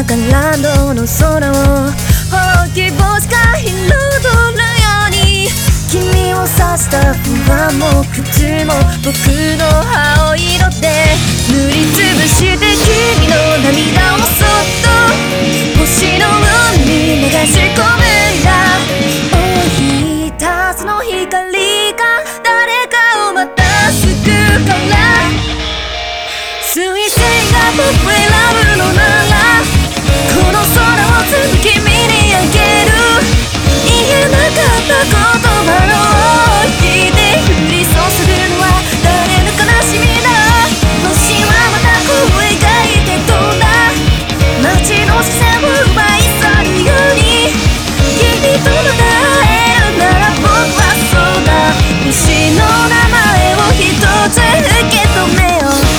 からどの空をほうき星が彩るように君を刺した不安も苦痛も僕の青色で塗りつぶして君の涙をそっと星の海に流し込むんだ。一つの光が誰かをまた救うから水星が僕を選ぶのならこの空を全部君にあげる。言えなかった言葉の大きで降り注ぐのは誰の悲しみだ。星はまたこう描いて飛んだ街の視線を奪い去るように君とまた会えるなら僕はそうだ。星の名前を一つ受け止めよう。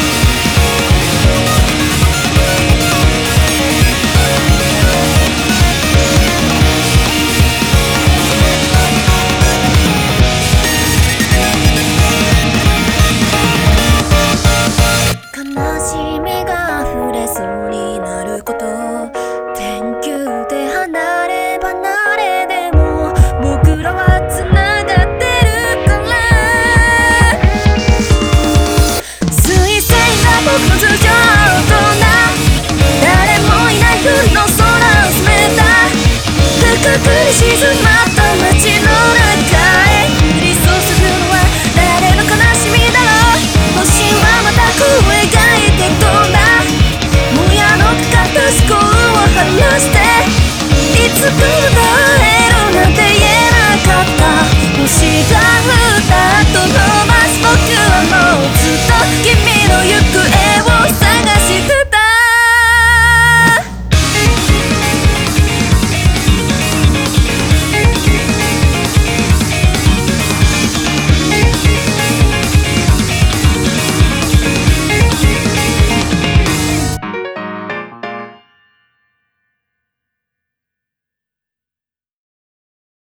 静まった街の中へ降り注ぐのは誰の悲しみだろう。星はまたこう描いて飛んだもやのかかった思考を晴らしていつか